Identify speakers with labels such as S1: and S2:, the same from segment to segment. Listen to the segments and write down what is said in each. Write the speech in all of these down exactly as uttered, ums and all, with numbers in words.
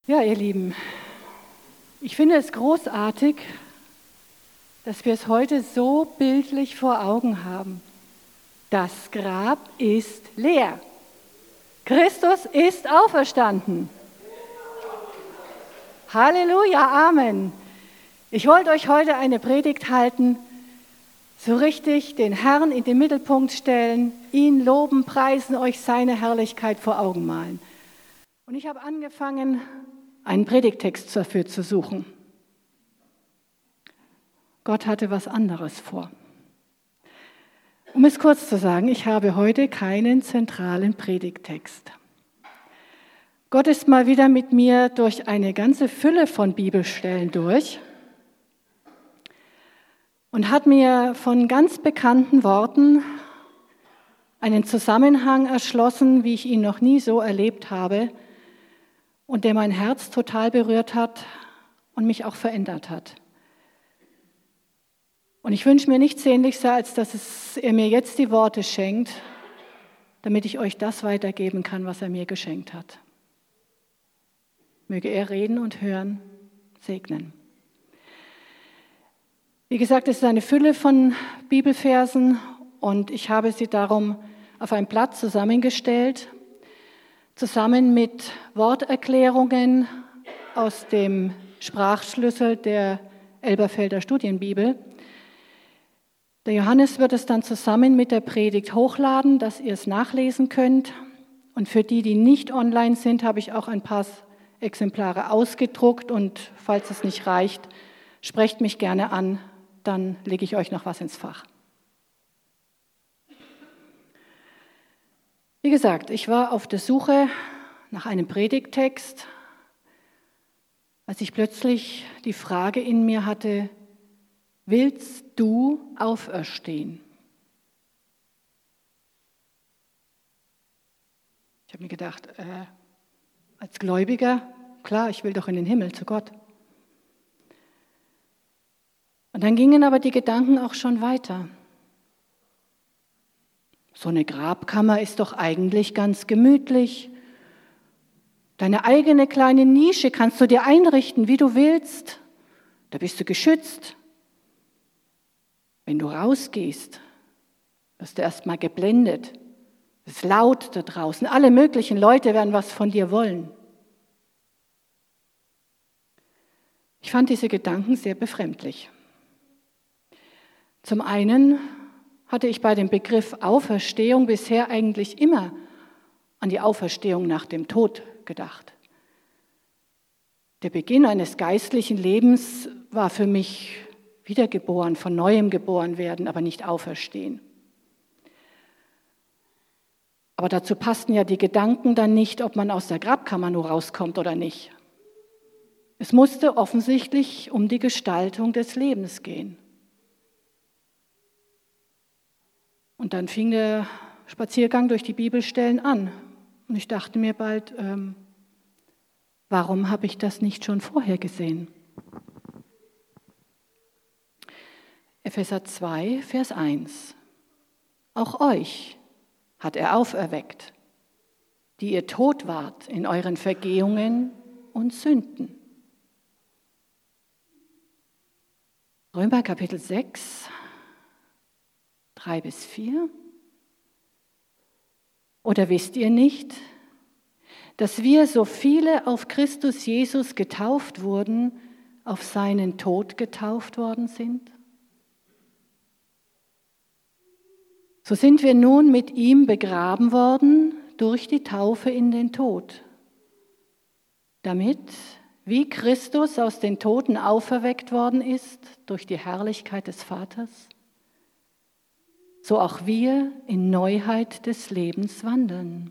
S1: Ja, ihr Lieben, ich finde es großartig, dass wir es heute so bildlich vor Augen haben. Das Grab ist leer. Christus ist auferstanden. Halleluja, Amen. Ich wollte euch heute eine Predigt halten, so richtig den Herrn in den Mittelpunkt stellen, ihn loben, preisen, euch seine Herrlichkeit vor Augen malen. Und ich habe angefangen, einen Predigttext dafür zu suchen. Gott hatte was anderes vor. Um es kurz zu sagen, ich habe heute keinen zentralen Predigttext. Gott ist mal wieder mit mir durch eine ganze Fülle von Bibelstellen durch und hat mir von ganz bekannten Worten einen Zusammenhang erschlossen, wie ich ihn noch nie so erlebt habe und der mein Herz total berührt hat und mich auch verändert hat. Und ich wünsche mir nichts sehnlichster, als dass es, er mir jetzt die Worte schenkt, damit ich euch das weitergeben kann, was er mir geschenkt hat. Möge er reden und hören, segnen. Wie gesagt, es ist eine Fülle von Bibelversen und ich habe sie darum auf ein Blatt zusammengestellt, zusammen mit Worterklärungen aus dem Sprachschlüssel der Elberfelder Studienbibel. Der Johannes wird es dann zusammen mit der Predigt hochladen, dass ihr es nachlesen könnt. Und für die, die nicht online sind, habe ich auch ein paar Exemplare ausgedruckt. Und falls es nicht reicht, sprecht mich gerne an, dann lege ich euch noch was ins Fach. Wie gesagt, ich war auf der Suche nach einem Predigttext, als ich plötzlich die Frage in mir hatte: Willst du auferstehen? Ich habe mir gedacht, äh, als Gläubiger, klar, ich will doch in den Himmel zu Gott. Und dann gingen aber die Gedanken auch schon weiter. So eine Grabkammer ist doch eigentlich ganz gemütlich. Deine eigene kleine Nische kannst du dir einrichten, wie du willst. Da bist du geschützt. Wenn du rausgehst, wirst du erstmal geblendet. Es ist laut da draußen. Alle möglichen Leute werden was von dir wollen. Ich fand diese Gedanken sehr befremdlich. Zum einen hatte ich bei dem Begriff Auferstehung bisher eigentlich immer an die Auferstehung nach dem Tod gedacht. Der Beginn eines geistlichen Lebens war für mich wiedergeboren, von Neuem geboren werden, aber nicht auferstehen. Aber dazu passten ja die Gedanken dann nicht, ob man aus der Grabkammer nur rauskommt oder nicht. Es musste offensichtlich um die Gestaltung des Lebens gehen. Und dann fing der Spaziergang durch die Bibelstellen an. Und ich dachte mir bald, ähm, warum habe ich das nicht schon vorher gesehen? Epheser zwei, Vers eins. Auch euch hat er auferweckt, die ihr tot wart in euren Vergehungen und Sünden. Römer Kapitel sechs, drei bis vier. Oder wisst ihr nicht, dass wir, so viele auf Christus Jesus getauft wurden, auf seinen Tod getauft worden sind? So sind wir nun mit ihm begraben worden durch die Taufe in den Tod, damit, wie Christus aus den Toten auferweckt worden ist durch die Herrlichkeit des Vaters, so auch wir in Neuheit des Lebens wandeln.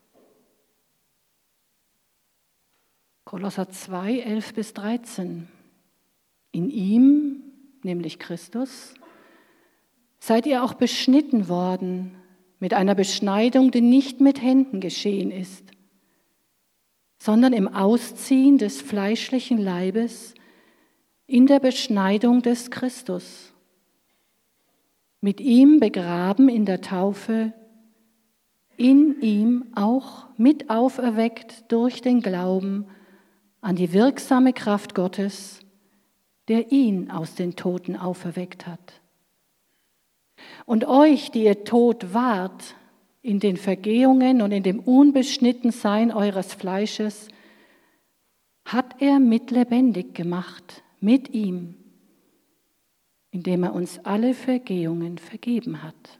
S1: Kolosser zwei, elf bis dreizehn. In ihm, nämlich Christus, seid ihr auch beschnitten worden mit einer Beschneidung, die nicht mit Händen geschehen ist, sondern im Ausziehen des fleischlichen Leibes in der Beschneidung des Christus. Mit ihm begraben in der Taufe, in ihm auch mit auferweckt durch den Glauben an die wirksame Kraft Gottes, der ihn aus den Toten auferweckt hat. Und euch, die ihr tot wart, in den Vergehungen und in dem Unbeschnittensein eures Fleisches, hat er mit lebendig gemacht, mit ihm, indem er uns alle Vergehungen vergeben hat.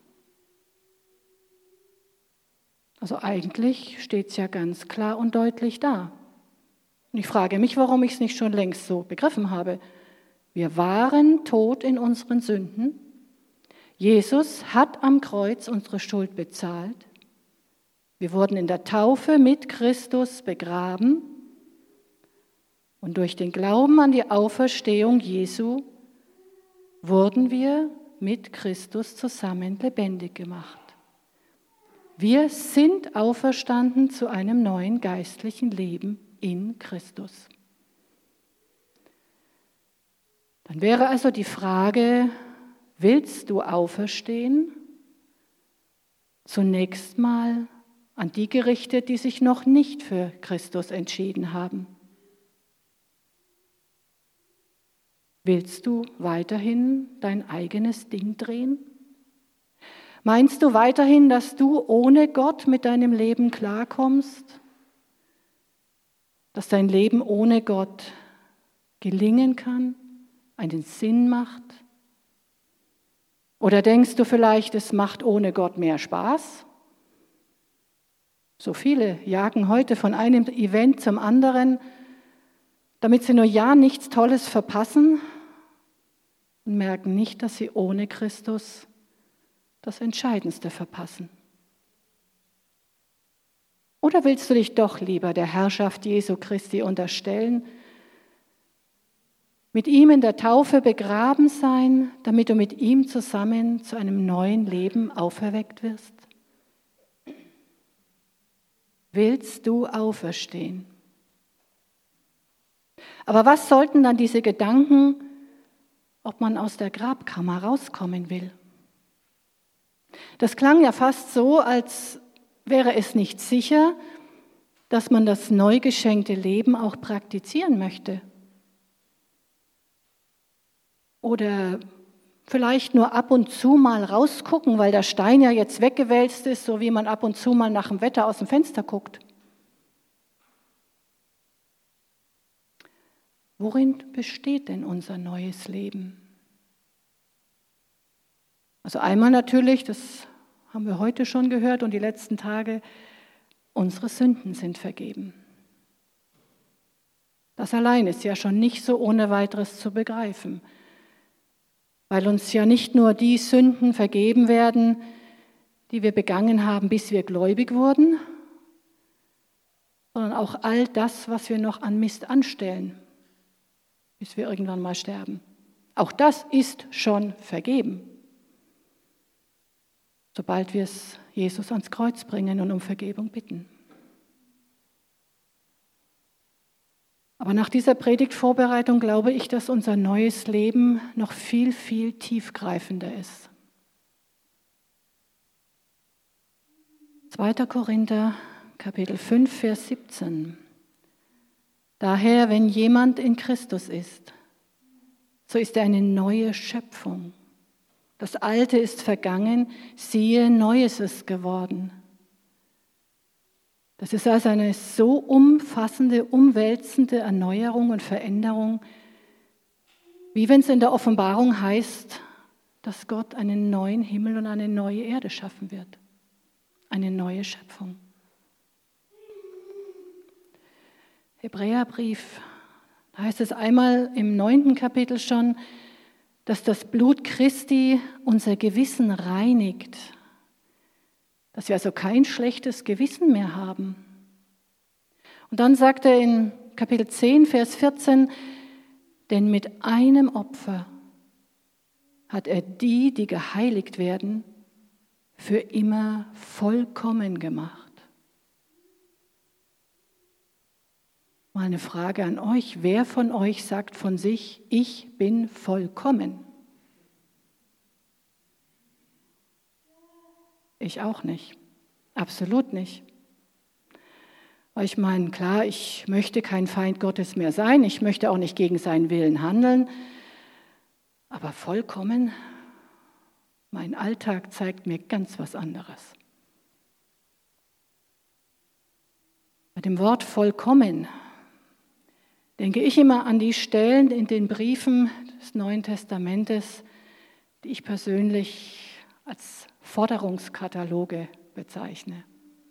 S1: Also eigentlich steht es ja ganz klar und deutlich da. Und ich frage mich, warum ich es nicht schon längst so begriffen habe. Wir waren tot in unseren Sünden. Jesus hat am Kreuz unsere Schuld bezahlt. Wir wurden in der Taufe mit Christus begraben. Und durch den Glauben an die Auferstehung Jesu wurden wir mit Christus zusammen lebendig gemacht. Wir sind auferstanden zu einem neuen geistlichen Leben in Christus. Dann wäre also die Frage, willst du auferstehen? Zunächst mal an die gerichtet, die sich noch nicht für Christus entschieden haben. Willst du weiterhin dein eigenes Ding drehen? Meinst du weiterhin, dass du ohne Gott mit deinem Leben klarkommst? Dass dein Leben ohne Gott gelingen kann, einen Sinn macht? Oder denkst du vielleicht, es macht ohne Gott mehr Spaß? So viele jagen heute von einem Event zum anderen, damit sie nur ja nichts Tolles verpassen und merken nicht, dass sie ohne Christus das Entscheidendste verpassen. Oder willst du dich doch lieber der Herrschaft Jesu Christi unterstellen, mit ihm in der Taufe begraben sein, damit du mit ihm zusammen zu einem neuen Leben auferweckt wirst? Willst du auferstehen? Aber was sollten dann diese Gedanken, ob man aus der Grabkammer rauskommen will? Das klang ja fast so, als wäre es nicht sicher, dass man das neu geschenkte Leben auch praktizieren möchte. Oder vielleicht nur ab und zu mal rausgucken, weil der Stein ja jetzt weggewälzt ist, so wie man ab und zu mal nach dem Wetter aus dem Fenster guckt. Worin besteht denn unser neues Leben? Also einmal natürlich, das haben wir heute schon gehört und die letzten Tage, unsere Sünden sind vergeben. Das allein ist ja schon nicht so ohne weiteres zu begreifen, weil uns ja nicht nur die Sünden vergeben werden, die wir begangen haben, bis wir gläubig wurden, sondern auch all das, was wir noch an Mist anstellen, bis wir irgendwann mal sterben. Auch das ist schon vergeben, sobald wir es Jesus ans Kreuz bringen und um Vergebung bitten. Aber nach dieser Predigtvorbereitung glaube ich, dass unser neues Leben noch viel, viel tiefgreifender ist. zweiter Korinther, Kapitel fünf, Vers siebzehn. Daher, wenn jemand in Christus ist, so ist er eine neue Schöpfung. Das Alte ist vergangen, siehe, Neues ist geworden. Das ist also eine so umfassende, umwälzende Erneuerung und Veränderung, wie wenn es in der Offenbarung heißt, dass Gott einen neuen Himmel und eine neue Erde schaffen wird. Eine neue Schöpfung. Hebräerbrief, da heißt es einmal im neunten Kapitel schon, dass das Blut Christi unser Gewissen reinigt, dass wir also kein schlechtes Gewissen mehr haben. Und dann sagt er in Kapitel zehn, Vers vierzehn, denn mit einem Opfer hat er die, die geheiligt werden, für immer vollkommen gemacht. Mal eine Frage an euch. Wer von euch sagt von sich, ich bin vollkommen? Ich auch nicht. Absolut nicht. Weil ich meine, klar, ich möchte kein Feind Gottes mehr sein, ich möchte auch nicht gegen seinen Willen handeln, aber vollkommen, mein Alltag zeigt mir ganz was anderes. Bei dem Wort vollkommen denke ich immer an die Stellen in den Briefen des Neuen Testamentes, die ich persönlich als Forderungskataloge bezeichne.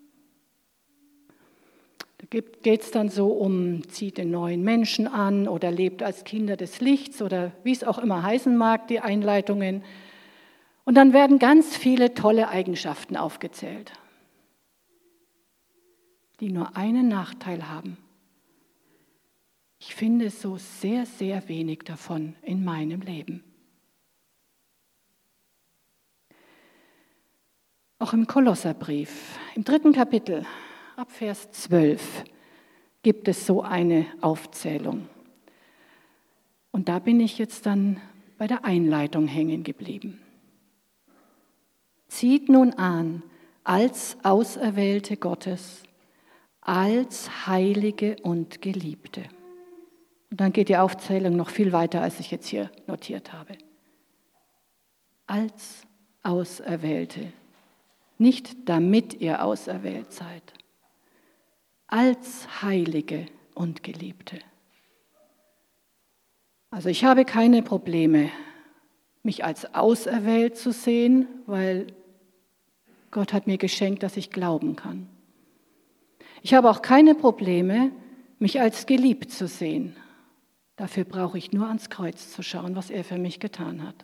S1: Da geht es dann so um, zieht den neuen Menschen an oder lebt als Kinder des Lichts oder wie es auch immer heißen mag, die Einleitungen. Und dann werden ganz viele tolle Eigenschaften aufgezählt, die nur einen Nachteil haben. Ich finde so sehr, sehr wenig davon in meinem Leben. Auch im Kolosserbrief, im dritten Kapitel, ab Vers zwölf, gibt es so eine Aufzählung. Und da bin ich jetzt dann bei der Einleitung hängen geblieben. Zieht nun an, als Auserwählte Gottes, als Heilige und Geliebte. Und dann geht die Aufzählung noch viel weiter, als ich jetzt hier notiert habe. Als Auserwählte. Nicht damit ihr auserwählt seid. Als Heilige und Geliebte. Also ich habe keine Probleme, mich als auserwählt zu sehen, weil Gott hat mir geschenkt, dass ich glauben kann. Ich habe auch keine Probleme, mich als geliebt zu sehen. Dafür brauche ich nur ans Kreuz zu schauen, was er für mich getan hat.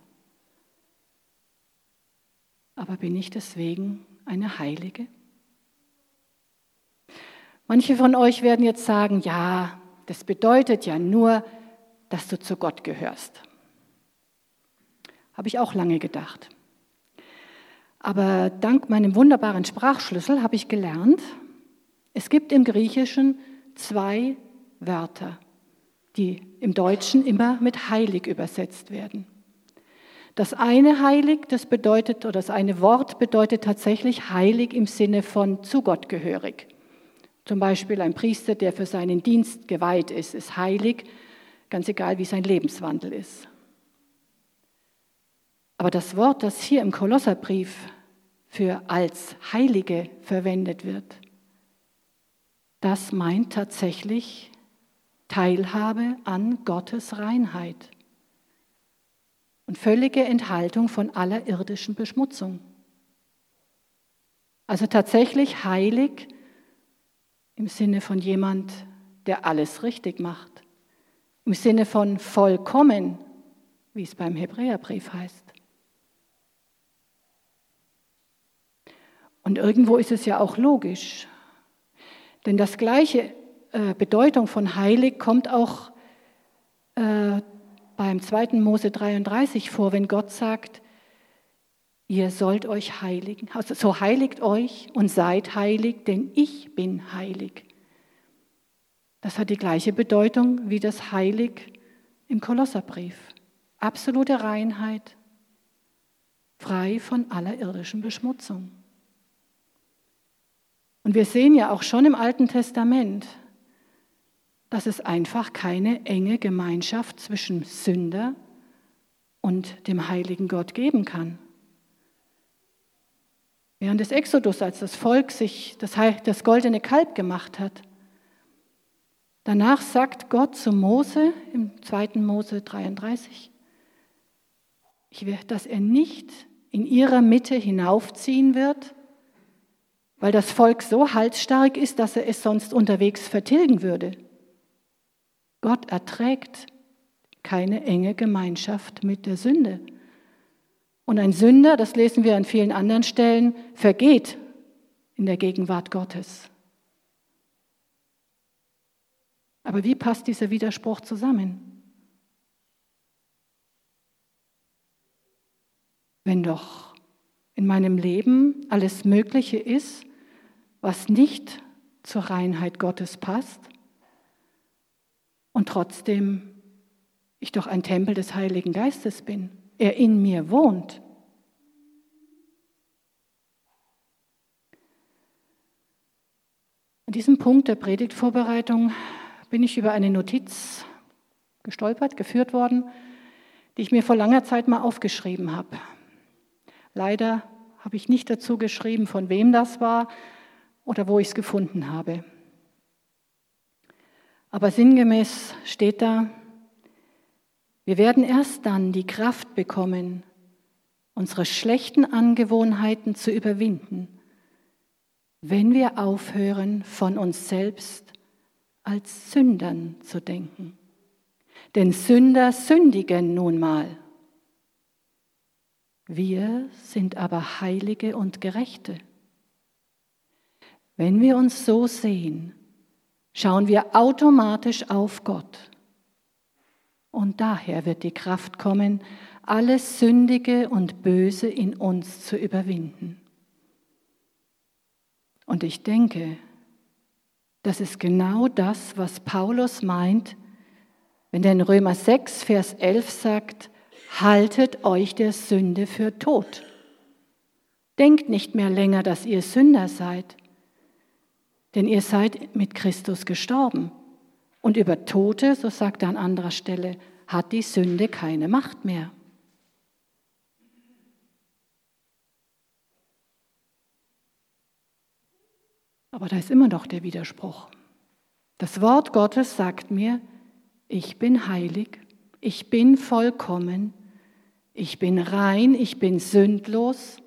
S1: Aber bin ich deswegen eine Heilige? Manche von euch werden jetzt sagen, ja, das bedeutet ja nur, dass du zu Gott gehörst. Habe ich auch lange gedacht. Aber dank meinem wunderbaren Sprachschlüssel habe ich gelernt, es gibt im Griechischen zwei Wörter, die im Deutschen immer mit heilig übersetzt werden. Das eine heilig, das bedeutet, oder das eine Wort bedeutet tatsächlich heilig im Sinne von zu Gott gehörig. Zum Beispiel ein Priester, der für seinen Dienst geweiht ist, ist heilig, ganz egal wie sein Lebenswandel ist. Aber das Wort, das hier im Kolosserbrief für als Heilige verwendet wird, das meint tatsächlich Teilhabe an Gottes Reinheit und völlige Enthaltung von aller irdischen Beschmutzung. Also tatsächlich heilig im Sinne von jemand, der alles richtig macht, im Sinne von vollkommen, wie es beim Hebräerbrief heißt. Und irgendwo ist es ja auch logisch, denn das gleiche äh, Bedeutung von heilig kommt auch äh, beim zweiten Mose dreiunddreißig vor, wenn Gott sagt, ihr sollt euch heiligen, also so heiligt euch und seid heilig, denn ich bin heilig. Das hat die gleiche Bedeutung wie das Heilig im Kolosserbrief. Absolute Reinheit, frei von aller irdischen Beschmutzung. Und wir sehen ja auch schon im Alten Testament, dass es einfach keine enge Gemeinschaft zwischen Sünder und dem heiligen Gott geben kann. Während des Exodus, als das Volk sich das, das goldene Kalb gemacht hat, danach sagt Gott zu Mose, im zweiten Mose dreiunddreißig, dass er nicht in ihrer Mitte hinaufziehen wird, weil das Volk so halsstark ist, dass er es sonst unterwegs vertilgen würde. Gott erträgt keine enge Gemeinschaft mit der Sünde. Und ein Sünder, das lesen wir an vielen anderen Stellen, vergeht in der Gegenwart Gottes. Aber wie passt dieser Widerspruch zusammen? Wenn doch in meinem Leben alles Mögliche ist, was nicht zur Reinheit Gottes passt und trotzdem ich doch ein Tempel des Heiligen Geistes bin, er in mir wohnt. An diesem Punkt der Predigtvorbereitung bin ich über eine Notiz gestolpert, geführt worden, die ich mir vor langer Zeit mal aufgeschrieben habe. Leider habe ich nicht dazu geschrieben, von wem das war oder wo ich es gefunden habe. Aber sinngemäß steht da: Wir werden erst dann die Kraft bekommen, unsere schlechten Angewohnheiten zu überwinden, wenn wir aufhören, von uns selbst als Sündern zu denken. Denn Sünder sündigen nun mal. Wir sind aber Heilige und Gerechte. Wenn wir uns so sehen, schauen wir automatisch auf Gott. Und daher wird die Kraft kommen, alles Sündige und Böse in uns zu überwinden. Und ich denke, das ist genau das, was Paulus meint, wenn er in Römer sechs, Vers elf sagt: Haltet euch der Sünde für tot. Denkt nicht mehr länger, dass ihr Sünder seid, denn ihr seid mit Christus gestorben. Und über Tote, so sagt er an anderer Stelle, hat die Sünde keine Macht mehr. Aber da ist immer noch der Widerspruch. Das Wort Gottes sagt mir, ich bin heilig, ich bin vollkommen, ich bin rein, ich bin sündlos.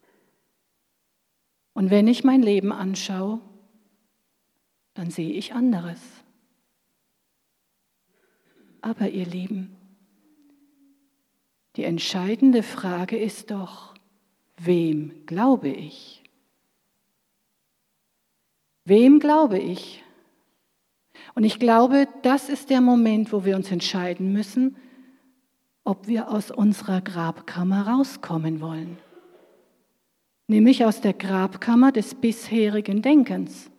S1: Und wenn ich mein Leben anschaue, dann sehe ich anderes. Aber ihr Lieben, die entscheidende Frage ist doch, wem glaube ich? Wem glaube ich? Und ich glaube, das ist der Moment, wo wir uns entscheiden müssen, ob wir aus unserer Grabkammer rauskommen wollen. Nämlich aus der Grabkammer des bisherigen Denkens.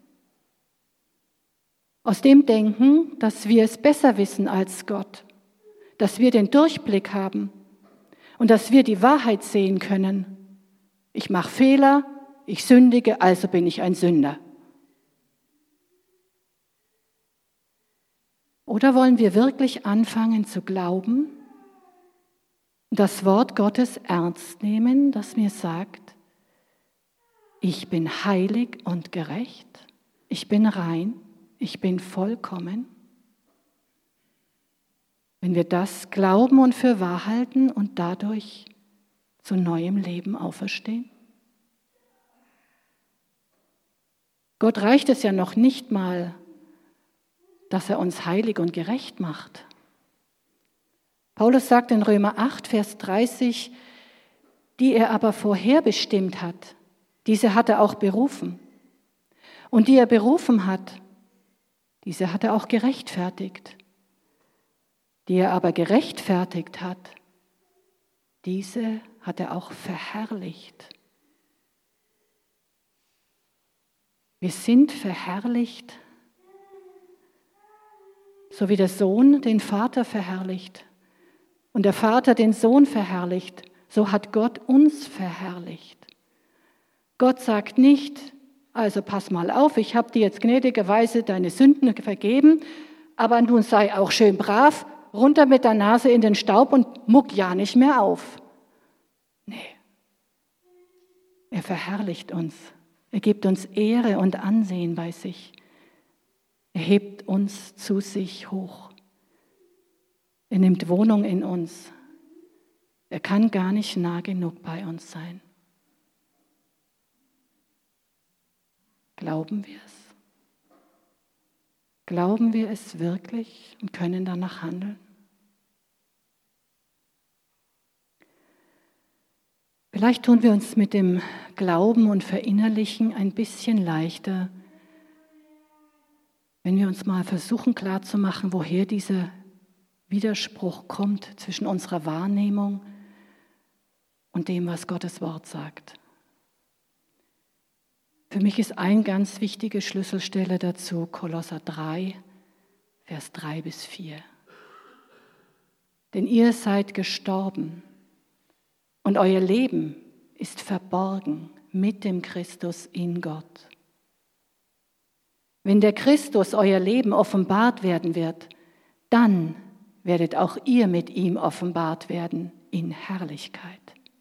S1: Aus dem Denken, dass wir es besser wissen als Gott, dass wir den Durchblick haben und dass wir die Wahrheit sehen können. Ich mache Fehler, ich sündige, also bin ich ein Sünder. Oder wollen wir wirklich anfangen zu glauben, das Wort Gottes ernst nehmen, das mir sagt, ich bin heilig und gerecht, ich bin rein, ich bin vollkommen? Wenn wir das glauben und für wahr halten und dadurch zu neuem Leben auferstehen? Gott reicht es ja noch nicht mal, dass er uns heilig und gerecht macht. Paulus sagt in Römer acht, Vers dreißig, die er aber vorherbestimmt hat, diese hat er auch berufen. Und die er berufen hat, diese hat er auch gerechtfertigt. Die er aber gerechtfertigt hat, diese hat er auch verherrlicht. Wir sind verherrlicht, so wie der Sohn den Vater verherrlicht und der Vater den Sohn verherrlicht, so hat Gott uns verherrlicht. Gott sagt nicht, also pass mal auf, ich habe dir jetzt gnädigerweise deine Sünden vergeben, aber nun sei auch schön brav, runter mit der Nase in den Staub und muck ja nicht mehr auf. Nee, er verherrlicht uns, er gibt uns Ehre und Ansehen bei sich. Er hebt uns zu sich hoch. Er nimmt Wohnung in uns. Er kann gar nicht nah genug bei uns sein. Glauben wir es? Glauben wir es wirklich und können danach handeln? Vielleicht tun wir uns mit dem Glauben und Verinnerlichen ein bisschen leichter, wenn wir uns mal versuchen klarzumachen, woher dieser Widerspruch kommt zwischen unserer Wahrnehmung und dem, was Gottes Wort sagt. Für mich ist eine ganz wichtige Schlüsselstelle dazu Kolosser drei, Vers drei bis vier. Denn ihr seid gestorben und euer Leben ist verborgen mit dem Christus in Gott. Wenn der Christus euer Leben offenbart werden wird, dann werdet auch ihr mit ihm offenbart werden in Herrlichkeit.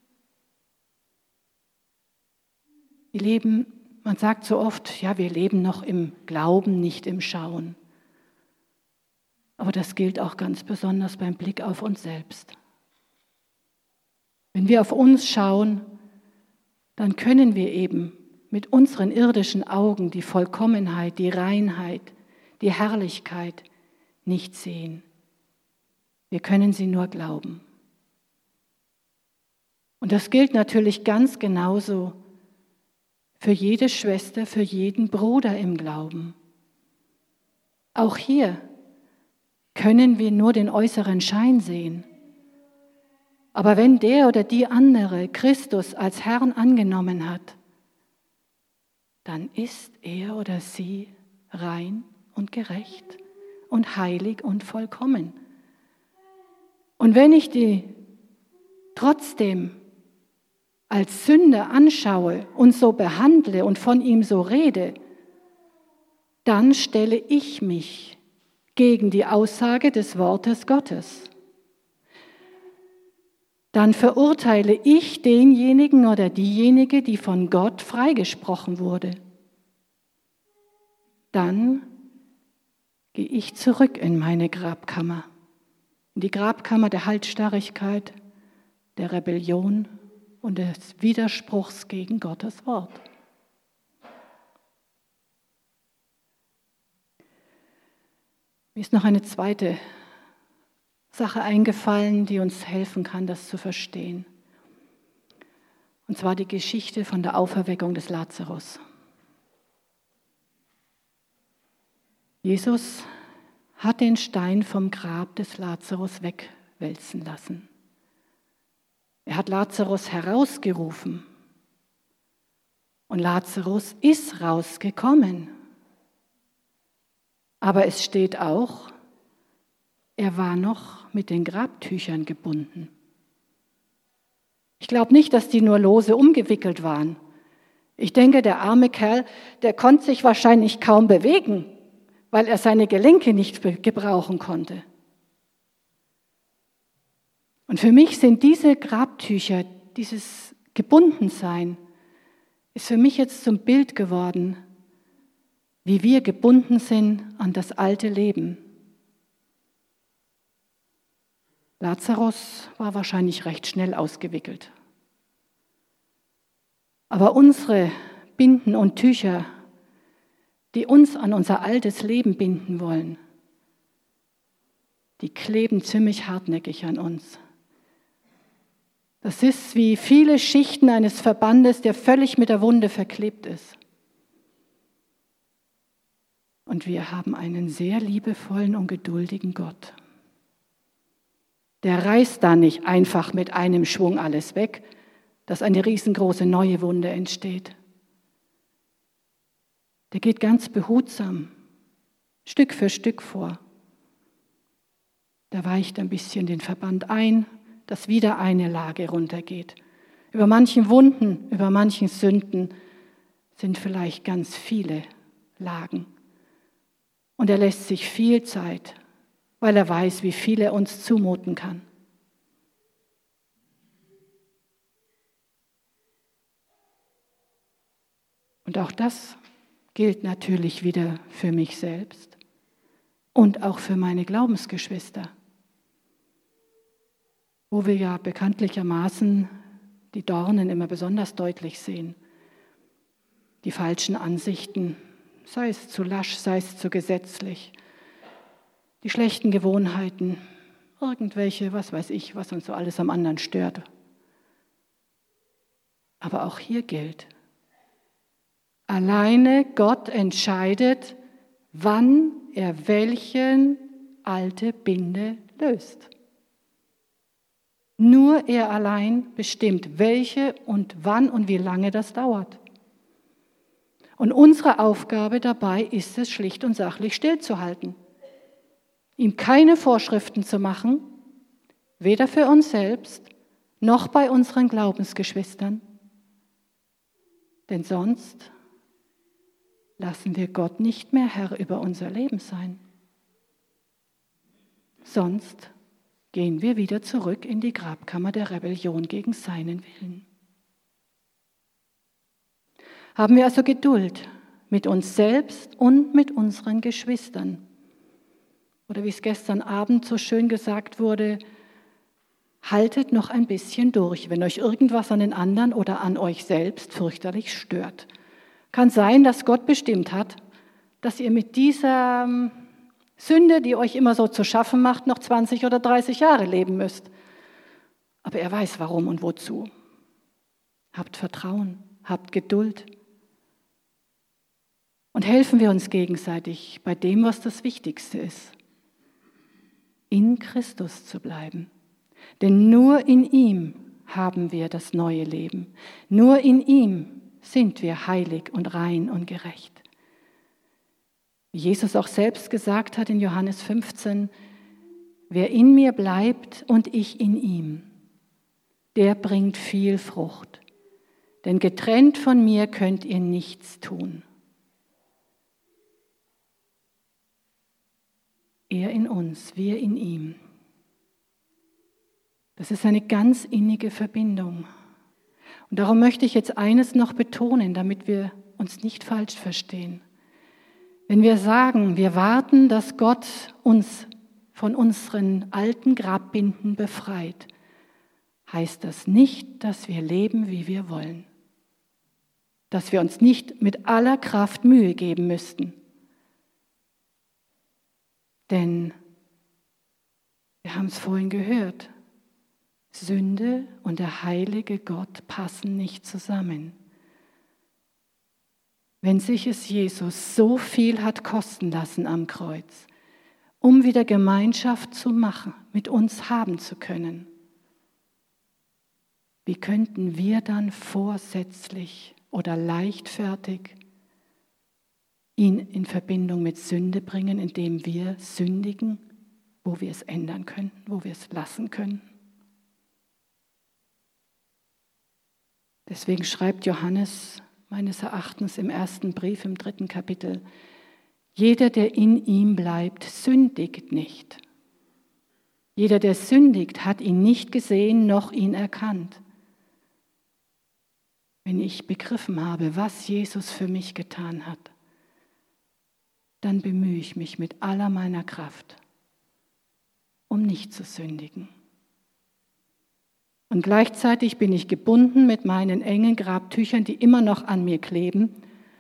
S1: Wir leben, man sagt so oft, ja, wir leben noch im Glauben, nicht im Schauen. Aber das gilt auch ganz besonders beim Blick auf uns selbst. Wenn wir auf uns schauen, dann können wir eben mit unseren irdischen Augen die Vollkommenheit, die Reinheit, die Herrlichkeit nicht sehen. Wir können sie nur glauben. Und das gilt natürlich ganz genauso für jede Schwester, für jeden Bruder im Glauben. Auch hier können wir nur den äußeren Schein sehen. Aber wenn der oder die andere Christus als Herrn angenommen hat, dann ist er oder sie rein und gerecht und heilig und vollkommen. Und wenn ich die trotzdem als Sünder anschaue und so behandle und von ihm so rede, dann stelle ich mich gegen die Aussage des Wortes Gottes. Dann verurteile ich denjenigen oder diejenige, die von Gott freigesprochen wurde. Dann gehe ich zurück in meine Grabkammer, in die Grabkammer der Halsstarrigkeit, der Rebellion und des Widerspruchs gegen Gottes Wort. Mir ist noch eine zweite Sache eingefallen, die uns helfen kann, das zu verstehen. Und zwar die Geschichte von der Auferweckung des Lazarus. Jesus hat den Stein vom Grab des Lazarus wegwälzen lassen. Er hat Lazarus herausgerufen. Und Lazarus ist rausgekommen. Aber es steht auch, er war noch mit den Grabtüchern gebunden. Ich glaube nicht, dass die nur lose umgewickelt waren. Ich denke, der arme Kerl, der konnte sich wahrscheinlich kaum bewegen, weil er seine Gelenke nicht gebrauchen konnte. Und für mich sind diese Grabtücher, dieses Gebundensein, ist für mich jetzt zum Bild geworden, wie wir gebunden sind an das alte Leben. Lazarus war wahrscheinlich recht schnell ausgewickelt. Aber unsere Binden und Tücher, die uns an unser altes Leben binden wollen, die kleben ziemlich hartnäckig an uns. Das ist wie viele Schichten eines Verbandes, der völlig mit der Wunde verklebt ist. Und wir haben einen sehr liebevollen und geduldigen Gott. Der reißt da nicht einfach mit einem Schwung alles weg, dass eine riesengroße neue Wunde entsteht. Der geht ganz behutsam, Stück für Stück vor. Der weicht ein bisschen den Verband ein, dass wieder eine Lage runtergeht. Über manchen Wunden, über manchen Sünden sind vielleicht ganz viele Lagen. Und er lässt sich viel Zeit, weil er weiß, wie viel er uns zumuten kann. Und auch das gilt natürlich wieder für mich selbst und auch für meine Glaubensgeschwister, wo wir ja bekanntlichermaßen die Dornen immer besonders deutlich sehen. Die falschen Ansichten, sei es zu lasch, sei es zu gesetzlich, die schlechten Gewohnheiten, irgendwelche, was weiß ich, was uns so alles am anderen stört. Aber auch hier gilt, alleine Gott entscheidet, wann er welche alte Binde löst. Nur er allein bestimmt, welche und wann und wie lange das dauert. Und unsere Aufgabe dabei ist es, schlicht und sachlich stillzuhalten. Ihm keine Vorschriften zu machen, weder für uns selbst noch bei unseren Glaubensgeschwistern. Denn sonst lassen wir Gott nicht mehr Herr über unser Leben sein. Sonst gehen wir wieder zurück in die Grabkammer der Rebellion gegen seinen Willen. Haben wir also Geduld mit uns selbst und mit unseren Geschwistern. Oder wie es gestern Abend so schön gesagt wurde, haltet noch ein bisschen durch, wenn euch irgendwas an den anderen oder an euch selbst fürchterlich stört. Kann sein, dass Gott bestimmt hat, dass ihr mit dieser Sünde, die euch immer so zu schaffen macht, noch zwanzig oder dreißig Jahre leben müsst. Aber er weiß warum und wozu. Habt Vertrauen, habt Geduld. Und helfen wir uns gegenseitig bei dem, was das Wichtigste ist. In Christus zu bleiben. Denn nur in ihm haben wir das neue Leben. Nur in ihm sind wir heilig und rein und gerecht. Wie Jesus auch selbst gesagt hat in Johannes fünfzehn, wer in mir bleibt und ich in ihm, der bringt viel Frucht. Denn getrennt von mir könnt ihr nichts tun. Er in uns, wir in ihm. Das ist eine ganz innige Verbindung. Und darum möchte ich jetzt eines noch betonen, damit wir uns nicht falsch verstehen. Wenn wir sagen, wir warten, dass Gott uns von unseren alten Grabbinden befreit, heißt das nicht, dass wir leben, wie wir wollen. Dass wir uns nicht mit aller Kraft Mühe geben müssten. Denn wir haben es vorhin gehört, Sünde und der heilige Gott passen nicht zusammen. Wenn sich es Jesus so viel hat kosten lassen am Kreuz, um wieder Gemeinschaft zu machen, mit uns haben zu können, wie könnten wir dann vorsätzlich oder leichtfertig ihn in Verbindung mit Sünde bringen, indem wir sündigen, wo wir es ändern könnten, wo wir es lassen können? Deswegen schreibt Johannes meines Erachtens im ersten Brief, im dritten Kapitel, jeder, der in ihm bleibt, sündigt nicht. Jeder, der sündigt, hat ihn nicht gesehen, noch ihn erkannt. Wenn ich begriffen habe, was Jesus für mich getan hat, dann bemühe ich mich mit aller meiner Kraft, um nicht zu sündigen. Und gleichzeitig bin ich gebunden mit meinen engen Grabtüchern, die immer noch an mir kleben.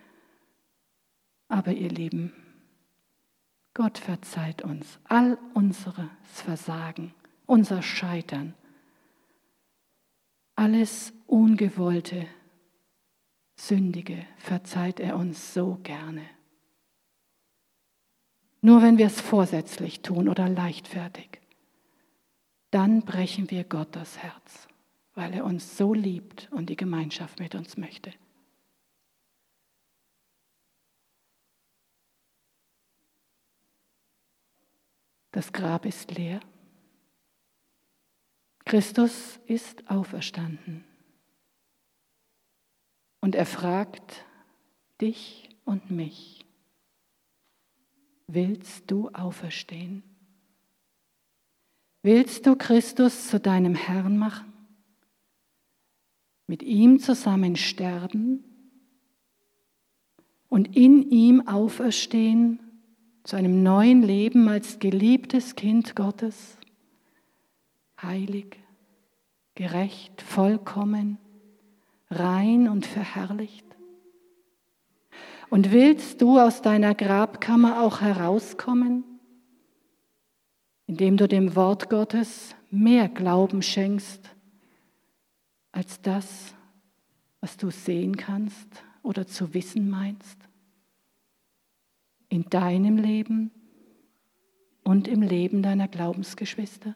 S1: Aber ihr Lieben, Gott verzeiht uns all unseres Versagen, unser Scheitern, alles Ungewollte, Sündige verzeiht er uns so gerne. Nur wenn wir es vorsätzlich tun oder leichtfertig, dann brechen wir Gott das Herz, weil er uns so liebt und die Gemeinschaft mit uns möchte. Das Grab ist leer. Christus ist auferstanden. Und er fragt dich und mich, willst du auferstehen? Willst du Christus zu deinem Herrn machen? Mit ihm zusammen sterben und in ihm auferstehen zu einem neuen Leben als geliebtes Kind Gottes, heilig, gerecht, vollkommen, rein und verherrlicht? Und willst du aus deiner Grabkammer auch herauskommen, indem du dem Wort Gottes mehr Glauben schenkst, als das, was du sehen kannst oder zu wissen meinst? In deinem Leben und im Leben deiner Glaubensgeschwister?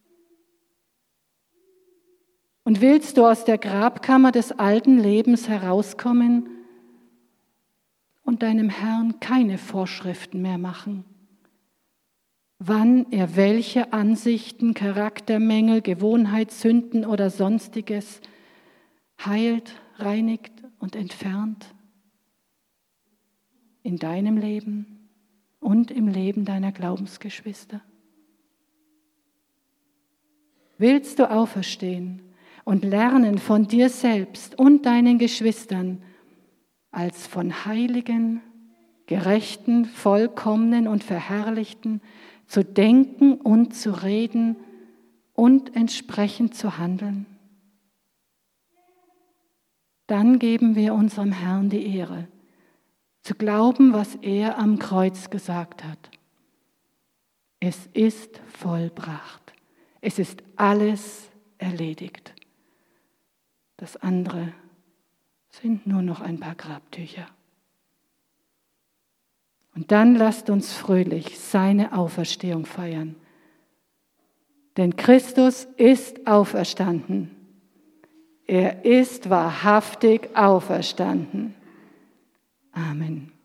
S1: Und willst du aus der Grabkammer des alten Lebens herauskommen und deinem Herrn keine Vorschriften mehr machen, wann er welche Ansichten, Charaktermängel, Gewohnheitssünden oder Sonstiges heilt, reinigt und entfernt? in deinem Leben und im Leben deiner Glaubensgeschwister? Willst du auferstehen und lernen von dir selbst und deinen Geschwistern als von heiligen, gerechten, vollkommenen und verherrlichten zu denken und zu reden und entsprechend zu handeln? Dann geben wir unserem Herrn die Ehre, zu glauben, was er am Kreuz gesagt hat. Es ist vollbracht. Es ist alles erledigt. Das andere sind nur noch ein paar Grabtücher. Und dann lasst uns fröhlich seine Auferstehung feiern. Denn Christus ist auferstanden. Er ist wahrhaftig auferstanden. Amen.